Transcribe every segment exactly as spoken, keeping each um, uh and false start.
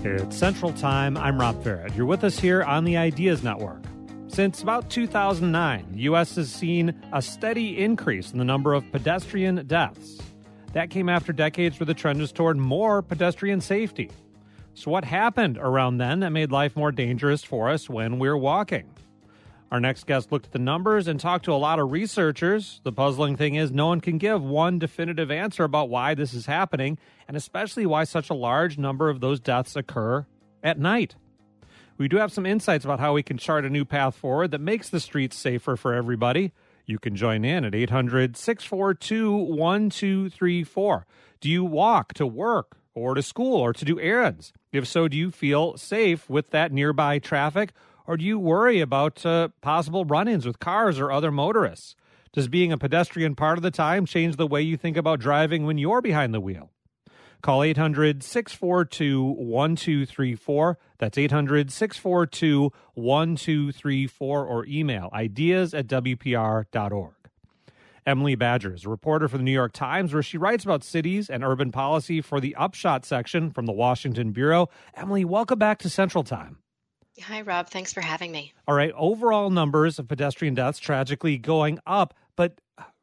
It's Central Time. I'm Rob Farrett. You're with us here on the Ideas Network. Since about two thousand nine, the U S has seen a steady increase in the number of pedestrian deaths. That came after decades where the trend is toward more pedestrian safety. So what happened around then that made life more dangerous for us when we're walking? Our next guest looked at the numbers and talked to a lot of researchers. The puzzling thing is no one can give one definitive answer about why this is happening, and especially why such a large number of those deaths occur at night. We do have some insights about how we can chart a new path forward that makes the streets safer for everybody. You can join in at eight hundred, six four two, one two three four. Do you walk to work or to school or to do errands? If so, do you feel safe with that nearby traffic? Or do you worry about uh, possible run-ins with cars or other motorists? Does being a pedestrian part of the time change the way you think about driving when you're behind the wheel? Call eight hundred, six four two, one two three four. That's eight hundred, six four two, one two three four, or email ideas at w p r dot org. Emily Badger is a reporter for the New York Times, where she writes about cities and urban policy for the Upshot section from the Washington Bureau. Emily, welcome back to Central Time. Hi, Rob. Thanks for having me. All right. Overall numbers of pedestrian deaths tragically going up, but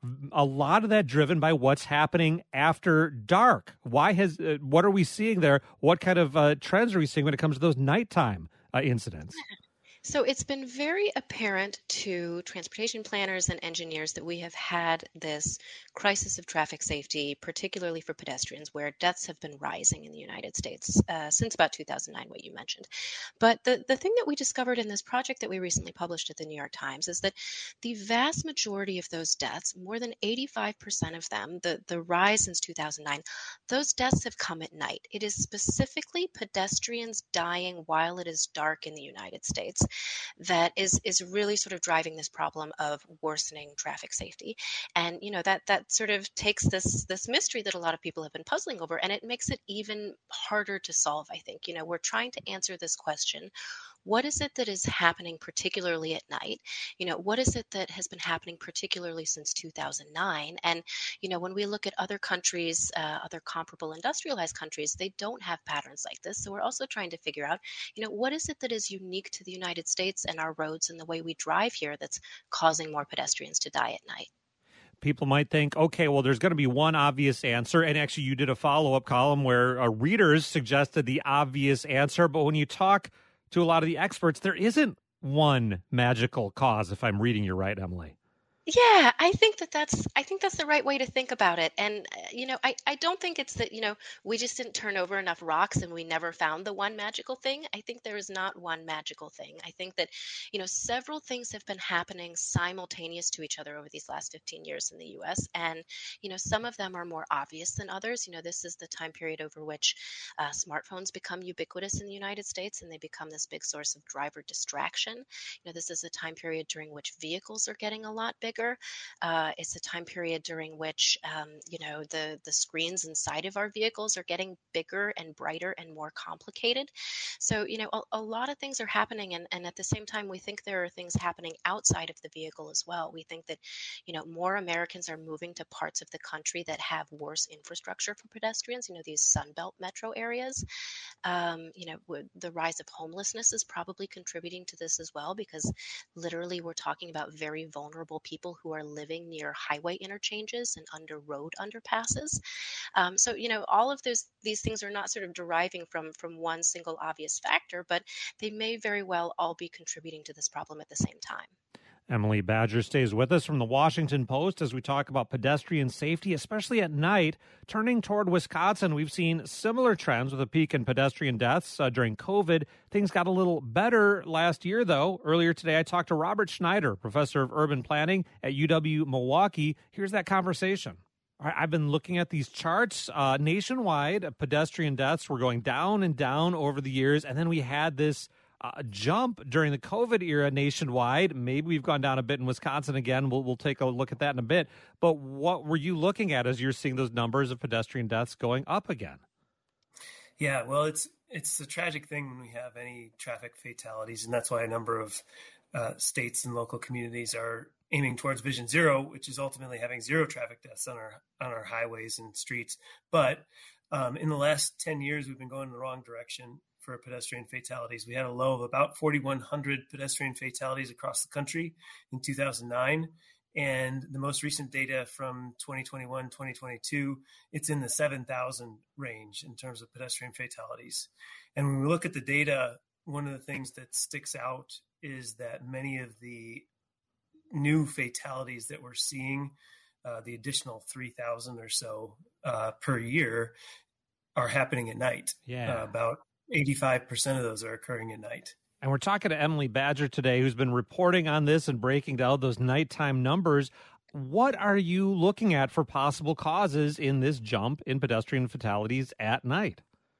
a lot of that driven by what's happening after dark. Why has, uh, what are we seeing there? What kind of uh, trends are we seeing when it comes to those nighttime uh, incidents? So it's been very apparent to transportation planners and engineers that we have had this crisis of traffic safety, particularly for pedestrians, where deaths have been rising in the United States uh, since about two thousand nine, what you mentioned. But the, the thing that we discovered in this project that we recently published at the New York Times is that the vast majority of those deaths, more than eighty-five percent of them, the, the rise since two thousand nine, those deaths have come at night. It is specifically pedestrians dying while it is dark in the United States that is is really sort of driving this problem of worsening traffic safety. And, you know, that that sort of takes this this mystery that a lot of people have been puzzling over, and it makes it even harder to solve, I think. You know, we're trying to answer this question. What is it that is happening particularly at night? You know, what is it that has been happening particularly since two thousand nine? And, you know, when we look at other countries, uh, other comparable industrialized countries, they don't have patterns like this. So we're also trying to figure out, you know, what is it that is unique to the United States and our roads and the way we drive here that's causing more pedestrians to die at night? People might think, okay, well, there's going to be one obvious answer. And actually, you did a follow-up column where uh, readers suggested the obvious answer. But when you talk to a lot of the experts, there isn't one magical cause, if I'm reading you right, Emily. Yeah, I think that that's I think that's the right way to think about it. And, uh, you know, I, I don't think it's that, you know, we just didn't turn over enough rocks and we never found the one magical thing. I think there is not one magical thing. I think that, you know, several things have been happening simultaneous to each other over these last fifteen years in the U S. And, you know, some of them are more obvious than others. You know, this is the time period over which uh, smartphones become ubiquitous in the United States, and they become this big source of driver distraction. You know, this is a time period during which vehicles are getting a lot bigger. Uh, it's a time period during which, um, you know, the, the screens inside of our vehicles are getting bigger and brighter and more complicated. So, you know, a, a lot of things are happening. And, and at the same time, we think there are things happening outside of the vehicle as well. We think that, you know, more Americans are moving to parts of the country that have worse infrastructure for pedestrians, you know, these Sunbelt metro areas. Um, you know, w- the rise of homelessness is probably contributing to this as well, because literally we're talking about very vulnerable people who are living near highway interchanges and under road underpasses. Um, so, you know, all of those these things are not sort of deriving from from one single obvious factor, but they may very well all be contributing to this problem at the same time. Emily Badger stays with us from the Washington Post as we talk about pedestrian safety, especially at night. Turning toward Wisconsin, we've seen similar trends with a peak in pedestrian deaths uh, during COVID. Things got a little better last year, though. Earlier today, I talked to Robert Schneider, professor of urban planning at U W Milwaukee. Here's that conversation. All right, I've been looking at these charts. Uh, nationwide, pedestrian deaths were going down and down over the years, and then we had this Uh, jump during the COVID era nationwide. Maybe we've gone down a bit in Wisconsin again. We'll, we'll take a look at that in a bit. But what were you looking at as you're seeing those numbers of pedestrian deaths going up again? Yeah, well, it's it's a tragic thing when we have any traffic fatalities, and that's why a number of uh, states and local communities are aiming towards Vision Zero, which is ultimately having zero traffic deaths on our on our highways and streets. But um, in the last ten years, we've been going in the wrong direction for pedestrian fatalities. We had a low of about forty-one hundred pedestrian fatalities across the country in two thousand nine. And the most recent data from twenty twenty-one, twenty twenty-two, it's in the seven thousand range in terms of pedestrian fatalities. And when we look at the data, one of the things that sticks out is that many of the new fatalities that we're seeing, uh, the additional three thousand or so uh, per year, are happening at night. Yeah. Uh, about eighty-five percent of those are occurring at night. And we're talking to Emily Badger today, who's been reporting on this and breaking down those nighttime numbers. What are you looking at for possible causes in this jump in pedestrian fatalities at night?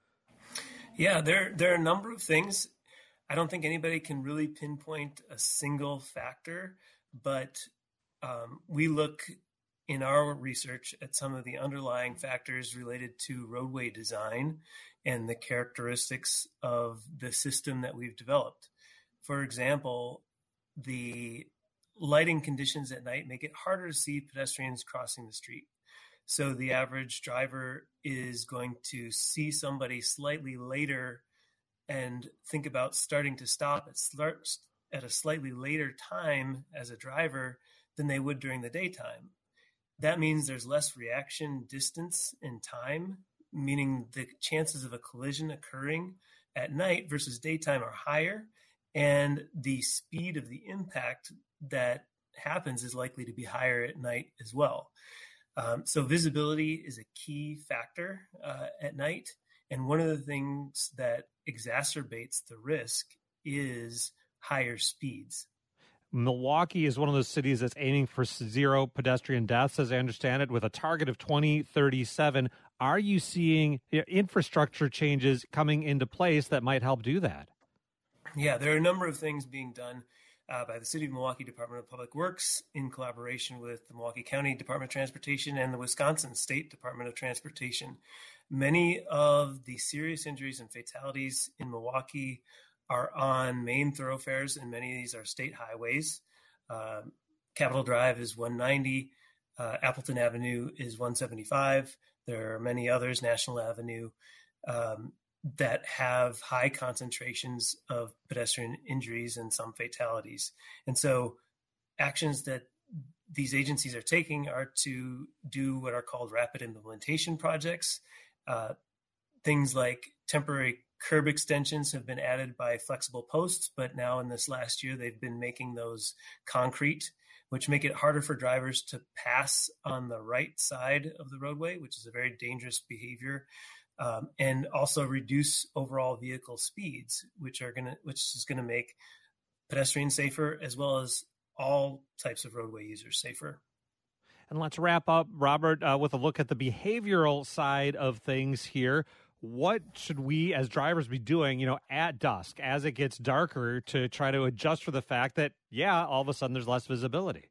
Yeah, there, there are a number of things. I don't think anybody can really pinpoint a single factor, but um, we look in our research at some of the underlying factors related to roadway design and the characteristics of the system that we've developed. For example, the lighting conditions at night make it harder to see pedestrians crossing the street. So the average driver is going to see somebody slightly later and think about starting to stop at, start, at a slightly later time as a driver than they would during the daytime. That means there's less reaction distance and time, meaning the chances of a collision occurring at night versus daytime are higher, and the speed of the impact that happens is likely to be higher at night as well. Um, so visibility is a key factor uh, at night, and one of the things that exacerbates the risk is higher speeds. Milwaukee is one of those cities that's aiming for zero pedestrian deaths, as I understand it, with a target of twenty thirty-seven. Are you seeing infrastructure changes coming into place that might help do that? Yeah, there are a number of things being done uh, by the City of Milwaukee Department of Public Works in collaboration with the Milwaukee County Department of Transportation and the Wisconsin State Department of Transportation. Many of the serious injuries and fatalities in Milwaukee are on main thoroughfares, and many of these are state highways. Uh, Capitol Drive is one ninety. Uh, Appleton Avenue is one seventy-five. There are many others, National Avenue, um, that have high concentrations of pedestrian injuries and some fatalities. And so actions that these agencies are taking are to do what are called rapid implementation projects. Uh, things like temporary curb extensions have been added by flexible posts, but now in this last year, they've been making those concrete, which make it harder for drivers to pass on the right side of the roadway, which is a very dangerous behavior, um, and also reduce overall vehicle speeds, which are going to, which is going to make pedestrians safer, as well as all types of roadway users safer. And let's wrap up, Robert, uh, with a look at the behavioral side of things here. What should we as drivers be doing, you know, at dusk as it gets darker to try to adjust for the fact that, yeah, all of a sudden there's less visibility?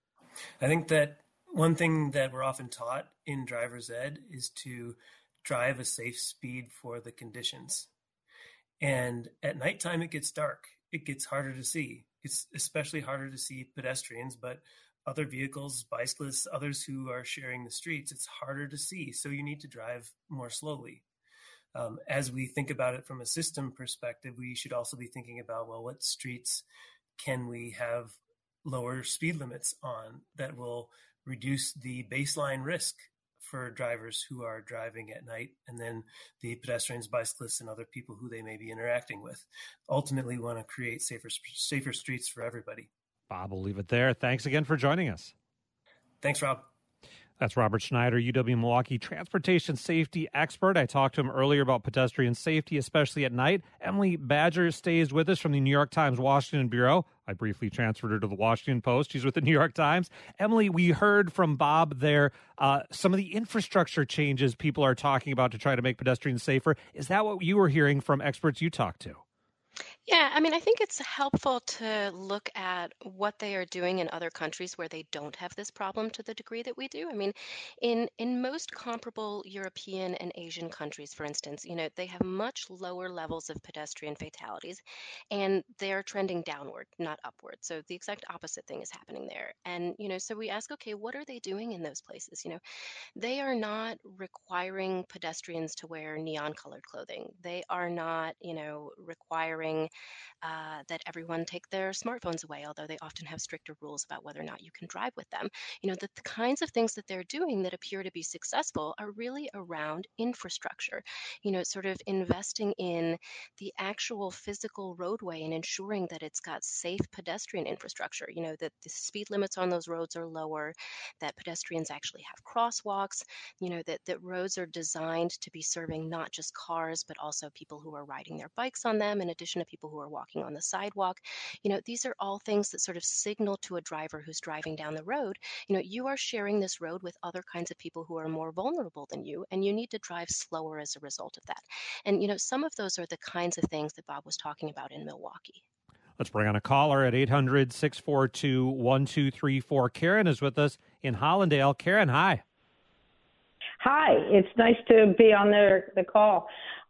I think that one thing that we're often taught in driver's ed is to drive a safe speed for the conditions. And at nighttime, it gets dark. It gets harder to see. It's especially harder to see pedestrians, but other vehicles, bicyclists, others who are sharing the streets, it's harder to see. So you need to drive more slowly. Um, as we think about it from a system perspective, we should also be thinking about, well, what streets can we have lower speed limits on that will reduce the baseline risk for drivers who are driving at night, and then the pedestrians, bicyclists, and other people who they may be interacting with. Ultimately, we want to create safer, safer streets for everybody. Bob, we'll leave it there. Thanks again for joining us. Thanks, Rob. That's Robert Schneider, U W-Milwaukee transportation safety expert. I talked to him earlier about pedestrian safety, especially at night. Emily Badger stays with us from the New York Times Washington Bureau. I briefly transferred her to the Washington Post. She's with the New York Times. Emily, we heard from Bob there uh, some of the infrastructure changes people are talking about to try to make pedestrians safer. Is that what you were hearing from experts you talked to? Yeah, I mean, I think it's helpful to look at what they are doing in other countries where they don't have this problem to the degree that we do. I mean, in in most comparable European and Asian countries, for instance, you know, they have much lower levels of pedestrian fatalities, and they're trending downward, not upward. So the exact opposite thing is happening there. And, you know, so we ask, okay, what are they doing in those places? You know, they are not requiring pedestrians to wear neon colored clothing. They are not, you know, requiring uh, that everyone take their smartphones away, although they often have stricter rules about whether or not you can drive with them. You know, the, the kinds of things that they're doing that appear to be successful are really around infrastructure, you know, sort of investing in the actual physical roadway and ensuring that it's got safe pedestrian infrastructure, you know, that the speed limits on those roads are lower, that pedestrians actually have crosswalks, you know, that, that roads are designed to be serving not just cars, but also people who are riding their bikes on them, in addition to people who are walking on the sidewalk. You know, these are all things that sort of signal to a driver who's driving down the road, you know, you are sharing this road with other kinds of people who are more vulnerable than you, and you need to drive slower as a result of that. And, you know, some of those are the kinds of things that Bob was talking about in Milwaukee. Let's bring on a caller at eight hundred, six four two, one two three four. Karen is with us in Hollandale. Karen, hi. Hi, it's nice to be on the, the call.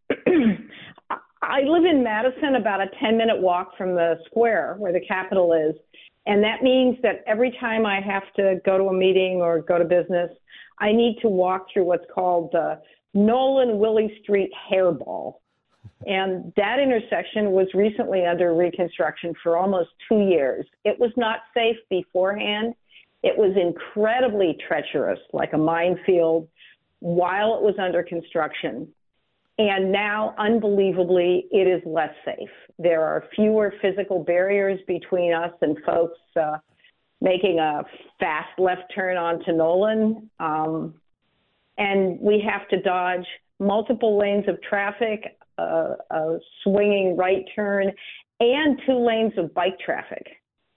I live in Madison, about a ten-minute walk from the square where the Capitol is, and that means that every time I have to go to a meeting or go to business, I need to walk through what's called the Nolan-Willie Street hairball. And that intersection was recently under reconstruction for almost two years. It was not safe beforehand. It was incredibly treacherous, like a minefield, while it was under construction. And now, unbelievably, it is less safe. There are fewer physical barriers between us and folks uh, making a fast left turn onto Nolan. Um, and we have to dodge multiple lanes of traffic, uh, a swinging right turn, and two lanes of bike traffic.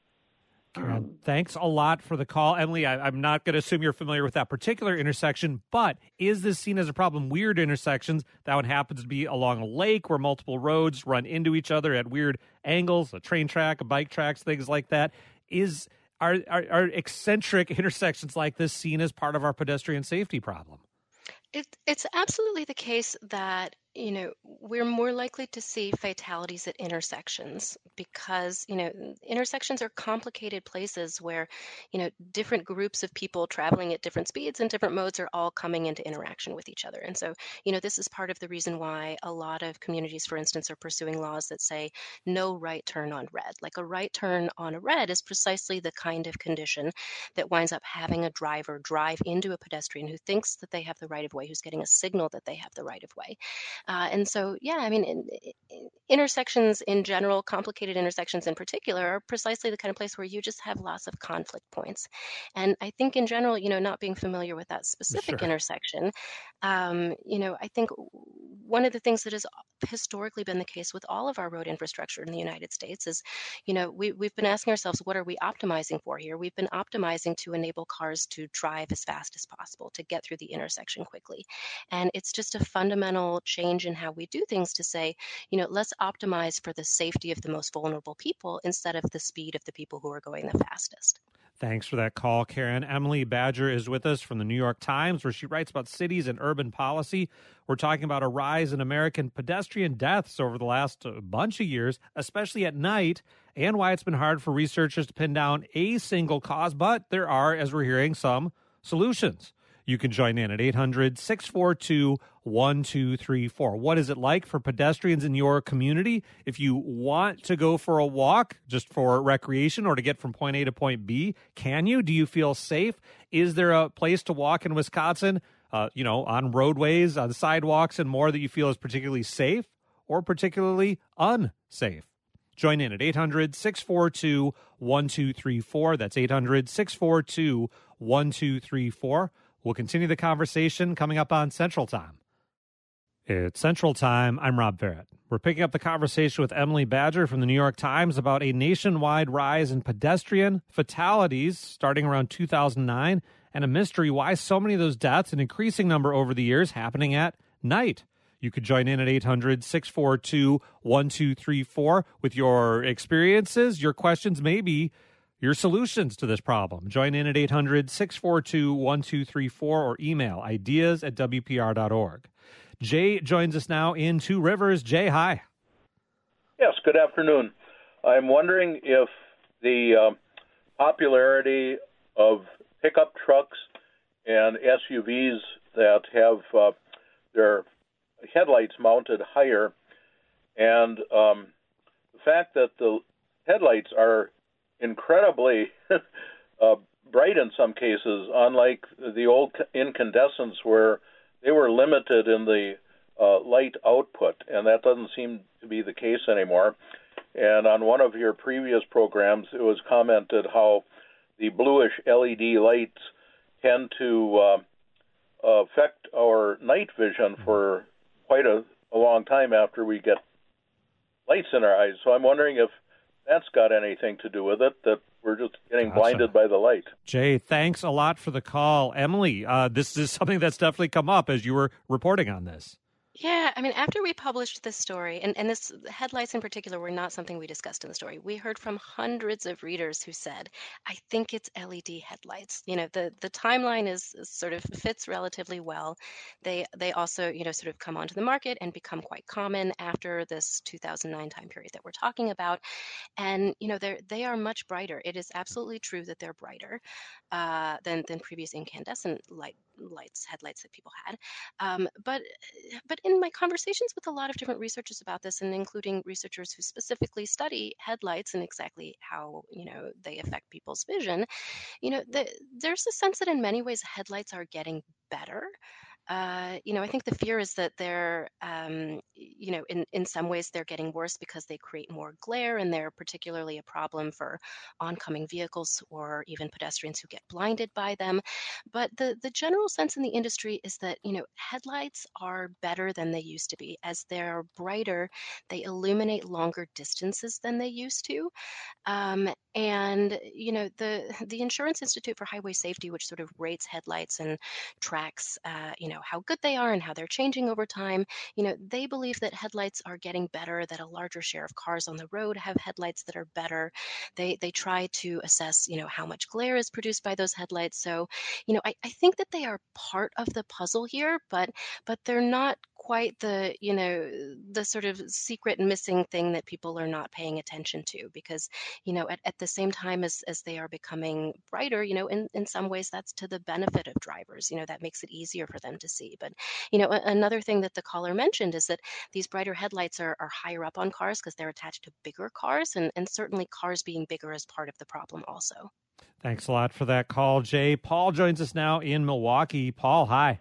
Karen, thanks a lot for the call. Emily, I, I'm not going to assume you're familiar with that particular intersection, but is this seen as a problem? Weird intersections, that one happens to be along a lake where multiple roads run into each other at weird angles, a train track, a bike tracks, things like that. Is are, are, are eccentric intersections like this seen as part of our pedestrian safety problem? It, it's absolutely the case that, you know, we're more likely to see fatalities at intersections because, you know, intersections are complicated places where, you know, different groups of people traveling at different speeds and different modes are all coming into interaction with each other. And so, you know, this is part of the reason why a lot of communities, for instance, are pursuing laws that say no right turn on red. Like a right turn on a red is precisely the kind of condition that winds up having a driver drive into a pedestrian who thinks that they have the right of way, who's getting a signal that they have the right of way. Uh, and so, yeah, I mean, in, in intersections in general, complicated intersections in particular, are precisely the kind of place where you just have lots of conflict points. And I think in general, you know, not being familiar with that specific Sure. intersection, um, you know, I think one of the things that has historically been the case with all of our road infrastructure in the United States is, you know, we, we've been asking ourselves, what are we optimizing for here? We've been optimizing to enable cars to drive as fast as possible, to get through the intersection quickly. And it's just a fundamental change in how we do things to say, you know, let's optimize for the safety of the most vulnerable people instead of the speed of the people who are going the fastest. Thanks for that call, Karen. Emily Badger is with us from the New York Times, where she writes about cities and urban policy. We're talking about a rise in American pedestrian deaths over the last bunch of years, especially at night, and why it's been hard for researchers to pin down a single cause. But there are, as we're hearing, some solutions. You can join in at eight hundred, six four two, one two three four. What is it like for pedestrians in your community? If you want to go for a walk just for recreation or to get from point A to point B, can you? Do you feel safe? Is there a place to walk in Wisconsin, uh, you know, on roadways, on sidewalks and more that you feel is particularly safe or particularly unsafe? Join in at eight hundred, six four two, one two three four. That's eight hundred, six four two, one two three four. We'll continue the conversation coming up on Central Time. It's Central Time. I'm Rob Barrett. We're picking up the conversation with Emily Badger from the New York Times about a nationwide rise in pedestrian fatalities starting around two thousand nine, and a mystery why so many of those deaths, an increasing number over the years, happening at night. You could join in at eight hundred, six four two, one two three four with your experiences, your questions, maybe your solutions to this problem. Join in at eight hundred, six four two, one two three four or email ideas at W P R dot org. Jay joins us now in Two Rivers. Jay, hi. Yes, good afternoon. I'm wondering if the uh, popularity of pickup trucks and S U Vs that have uh, their headlights mounted higher, and um, the fact that the headlights are incredibly uh, bright in some cases, unlike the old incandescents where they were limited in the uh, light output, and that doesn't seem to be the case anymore. And on one of your previous programs, it was commented how the bluish L E D lights tend to uh, affect our night vision for quite a, a long time after we get lights in our eyes. So I'm wondering if that's got anything to do with it, that we're just getting Gotcha. blinded by the light. Jay, thanks a lot for the call. Emily, uh, this is something that's definitely come up as you were reporting on this. Yeah, I mean, after we published this story, and, and this headlights in particular were not something we discussed in the story, we heard from hundreds of readers who said, I think it's L E D headlights. You know, the, the timeline is is sort of fits relatively well. They they also, you know, sort of come onto the market and become quite common after this two thousand nine time period that we're talking about. And, you know, they're they are much brighter. It is absolutely true that they're brighter uh, than, than previous incandescent light lights, headlights that people had. Um, but but in my conversations with a lot of different researchers about this, and including researchers who specifically study headlights and exactly how, you know, they affect people's vision, you know, the, there's a sense that in many ways headlights are getting better. Uh, you know, I think the fear is that they're, um, you know, in, in some ways they're getting worse because they create more glare, and they're particularly a problem for oncoming vehicles or even pedestrians who get blinded by them. But the, the general sense in the industry is that, you know, headlights are better than they used to be. As they're brighter, they illuminate longer distances than they used to. Um, and, you know, the, the Insurance Institute for Highway Safety, which sort of rates headlights and tracks, uh, you know, how good they are and how they're changing over time, you know, they believe that headlights are getting better, that a larger share of cars on the road have headlights that are better. They they try to assess, you know, how much glare is produced by those headlights. So, you know, I, I think that they are part of the puzzle here, but but they're not quite the, you know, the sort of secret missing thing that people are not paying attention to, because, you know, at, at the same time as, as they are becoming brighter, you know, in, in some ways that's to the benefit of drivers. You know, that makes it easier for them to see. But, you know, a, another thing that the caller mentioned is that these brighter headlights are, are higher up on cars because they're attached to bigger cars, and, and certainly cars being bigger is part of the problem also. Thanks a lot for that call, Jay. Paul joins us now in Milwaukee. Paul, hi.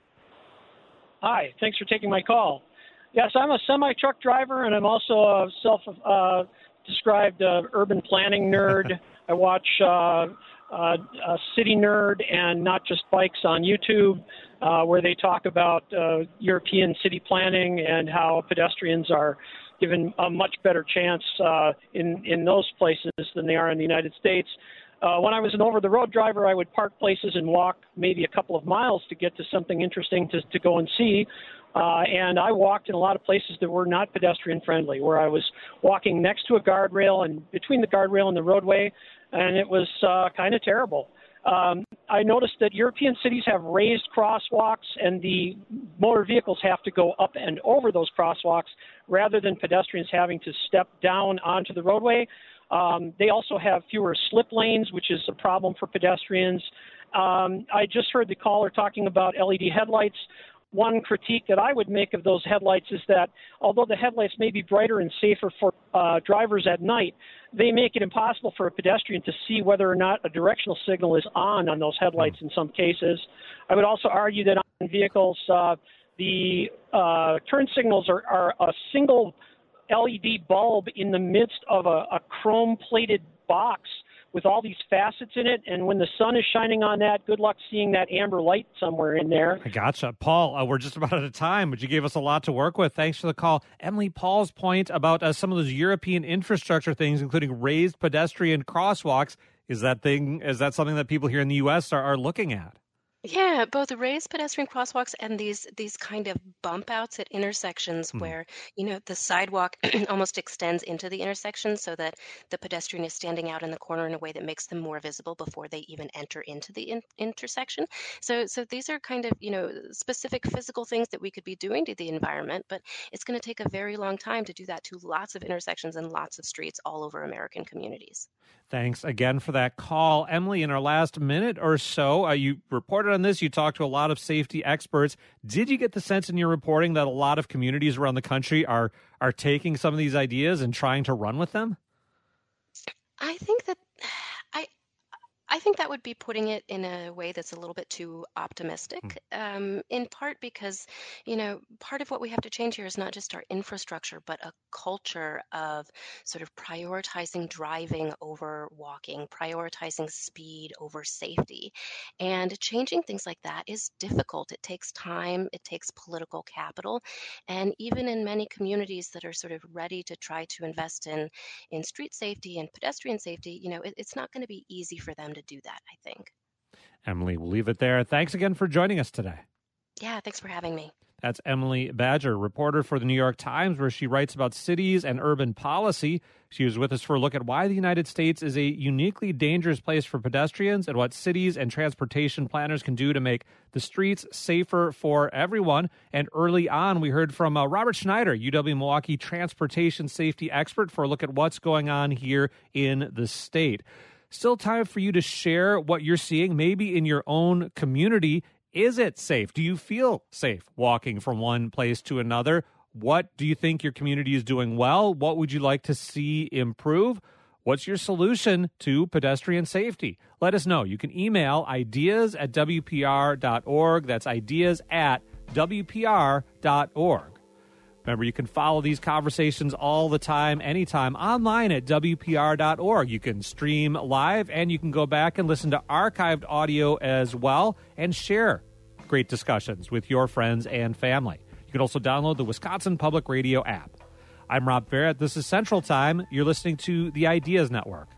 Hi, thanks for taking my call. Yes, I'm a semi-truck driver, and I'm also a self-described uh, uh, urban planning nerd. I watch uh, uh, a City Nerd and Not Just Bikes on YouTube, uh, where they talk about uh, European city planning and how pedestrians are given a much better chance uh, in, in those places than they are in the United States. Uh, when I was an over-the-road driver, I would park places and walk maybe a couple of miles to get to something interesting to, to go and see. Uh, and I walked in a lot of places that were not pedestrian-friendly, where I was walking next to a guardrail and between the guardrail and the roadway, and it was uh, kind of terrible. Um, I noticed that European cities have raised crosswalks, and the motor vehicles have to go up and over those crosswalks rather than pedestrians having to step down onto the roadway. Um, they also have fewer slip lanes, which is a problem for pedestrians. Um, I just heard the caller talking about L E D headlights. One critique that I would make of those headlights is that although the headlights may be brighter and safer for uh, drivers at night, they make it impossible for a pedestrian to see whether or not a directional signal is on on those headlights in some cases. I would also argue that on vehicles, uh, the uh, turn signals are, are a single L E D bulb in the midst of a, a chrome-plated box with all these facets in it, and when the sun is shining on that, good luck seeing that amber light somewhere in there. I gotcha. Paul, uh, we're just about out of time, but you gave us a lot to work with. Thanks for the call. Emily, Paul's point about uh, some of those European infrastructure things, including raised pedestrian crosswalks, is that thing? Is that something that people here in the U S are, are looking at? Yeah, both raised pedestrian crosswalks and these these kind of bump outs at intersections Hmm. where, you know, the sidewalk almost extends into the intersection so that the pedestrian is standing out in the corner in a way that makes them more visible before they even enter into the in- intersection. So so these are kind of, you know, specific physical things that we could be doing to the environment, but it's going to take a very long time to do that to lots of intersections and lots of streets all over American communities. Thanks again for that call. Emily, in our last minute or so, uh, you reported on this. You talked to a lot of safety experts. Did you get the sense in your reporting that a lot of communities around the country are are taking some of these ideas and trying to run with them? I think that I I think that would be putting it in a way that's a little bit too optimistic, um, in part because, you know, part of what we have to change here is not just our infrastructure, but a culture of sort of prioritizing driving over walking, prioritizing speed over safety. And changing things like that is difficult. It takes time, it takes political capital. And even in many communities that are sort of ready to try to invest in in street safety and pedestrian safety, you know, it, it's not going to be easy for them to do that, I think. Emily, we'll leave it there. Thanks again for joining us today. Yeah, thanks for having me. That's Emily Badger, reporter for the New York Times, where she writes about cities and urban policy. She was with us for a look at why the United States is a uniquely dangerous place for pedestrians and what cities and transportation planners can do to make the streets safer for everyone. And early on, we heard from uh, Robert Schneider, U W-Milwaukee transportation safety expert, for a look at what's going on here in the state. Still time for you to share what you're seeing, maybe in your own community. Is it safe? Do you feel safe walking from one place to another? What do you think your community is doing well? What would you like to see improve? What's your solution to pedestrian safety? Let us know. You can email ideas at W P R dot org. That's ideas at W P R dot org. Remember, you can follow these conversations all the time, anytime, online at W P R dot org. You can stream live, and you can go back and listen to archived audio as well, and share great discussions with your friends and family. You can also download the Wisconsin Public Radio app. I'm Rob Barrett. This is Central Time. You're listening to the Ideas Network.